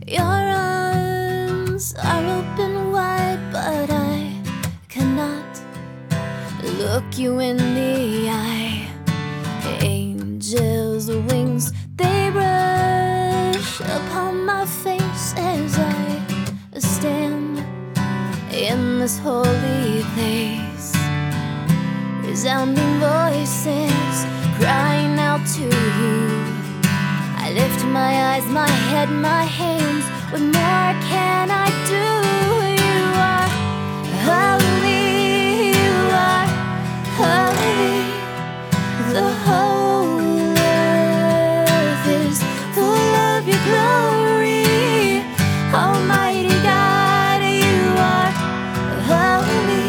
Your arms are open wide, but I cannot look you in the eye. Angels' wings, they brush upon my face as I stand in this holy place. Resounding voices crying out to you. I lift my eyes, my head, my hands. What more can I do? You are holy, you are holy. The whole earth is full of your glory. Almighty God, you are holy,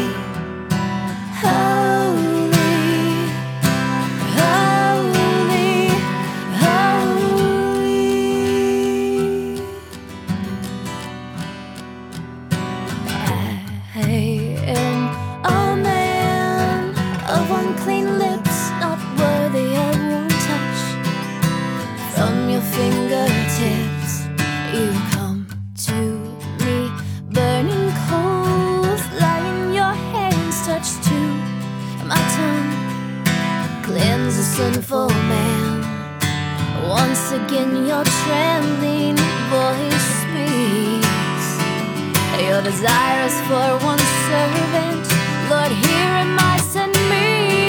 holy, holy, holy. I am a man of unclean lips, not worthy of one touch. From your fingertips you come to me, burning coals, lying your hands touch to my tongue. Cleanse a sinful man. Once again your trembling voice speaks. You're desirous for one servant. Lord, here am I, send me.